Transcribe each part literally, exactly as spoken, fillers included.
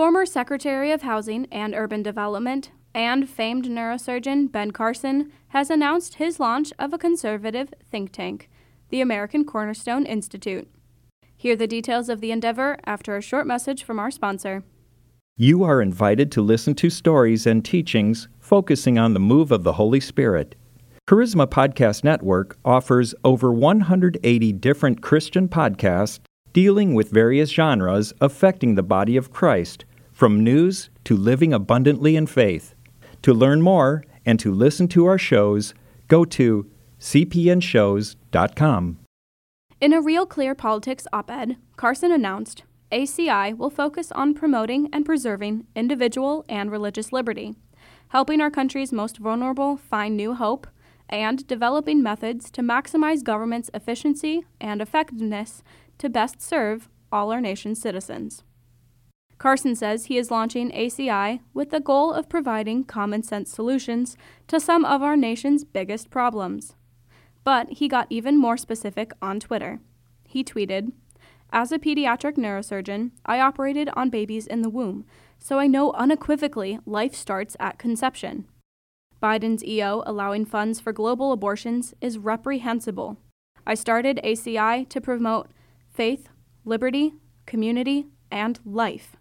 Former Secretary of Housing and Urban Development and famed neurosurgeon Ben Carson has announced his launch of a conservative think tank, the American Cornerstone Institute. Hear the details of the endeavor after a short message from our sponsor. You are invited to listen to stories and teachings focusing on the move of the Holy Spirit. Charisma Podcast Network offers over one hundred eighty different Christian podcasts dealing with various genres affecting the body of Christ, from news to living abundantly in faith. To learn more and to listen to our shows, go to c p n shows dot com. In a Real Clear Politics op-ed, Carson announced, A C I will focus on promoting and preserving individual and religious liberty, helping our country's most vulnerable find new hope, and developing methods to maximize government's efficiency and effectiveness to best serve all our nation's citizens. Carson says he is launching A C I with the goal of providing common-sense solutions to some of our nation's biggest problems. But he got even more specific on Twitter. He tweeted, "As a pediatric neurosurgeon, I operated on babies in the womb, so I know unequivocally life starts at conception. Biden's E O allowing funds for global abortions is reprehensible. I started A C I to promote faith, liberty, community, and life."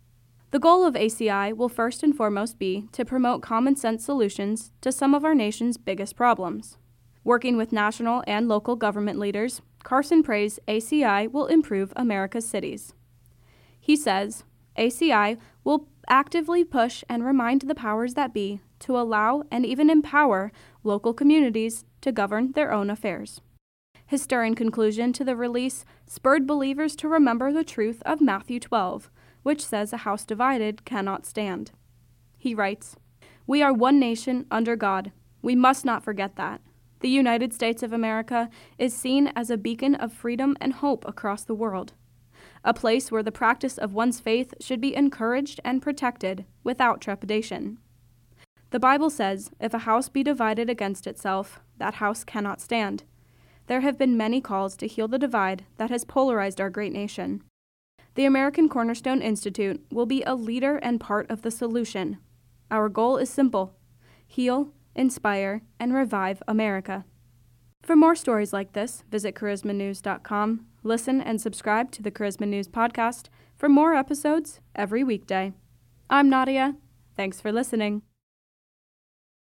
The goal of A C I will first and foremost be to promote common-sense solutions to some of our nation's biggest problems. Working with national and local government leaders, Carson prays A C I will improve America's cities. He says, A C I will actively push and remind the powers that be to allow and even empower local communities to govern their own affairs. His stirring conclusion to the release spurred believers to remember the truth of Matthew twelve, which says a house divided cannot stand. He writes, "We are one nation under God. We must not forget that. The United States of America is seen as a beacon of freedom and hope across the world, a place where the practice of one's faith should be encouraged and protected without trepidation. The Bible says, if a house be divided against itself, that house cannot stand. There have been many calls to heal the divide that has polarized our great nation. The American Cornerstone Institute will be a leader and part of the solution. Our goal is simple: heal, inspire, and revive America." For more stories like this, visit charisma news dot com, listen and subscribe to the Charisma News podcast for more episodes every weekday. I'm Nadia. Thanks for listening.